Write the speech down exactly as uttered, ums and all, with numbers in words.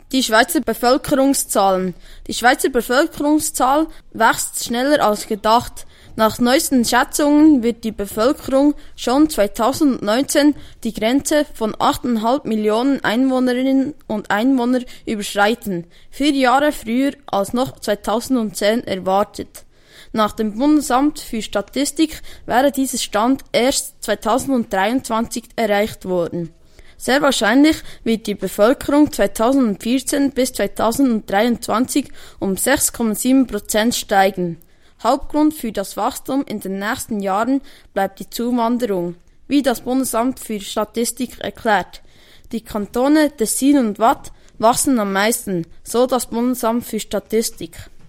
Die Schweizer Bevölkerungszahlen. Die Schweizer Bevölkerungszahl wächst schneller als gedacht. Nach neuesten Schätzungen wird die Bevölkerung schon zweitausendneunzehn die Grenze von acht Komma fünf Millionen Einwohnerinnen und Einwohnern überschreiten, vier Jahre früher als noch zweitausendzehn erwartet. Nach dem Bundesamt für Statistik wäre dieser Stand erst zweitausenddreiundzwanzig erreicht worden. Sehr wahrscheinlich wird die Bevölkerung zweitausendvierzehn bis zweitausenddreiundzwanzig um sechs Komma sieben Prozent steigen. Hauptgrund für das Wachstum in den nächsten Jahren bleibt die Zuwanderung, wie das Bundesamt für Statistik erklärt. Die Kantone Tessin und Waadt wachsen am meisten, so das Bundesamt für Statistik.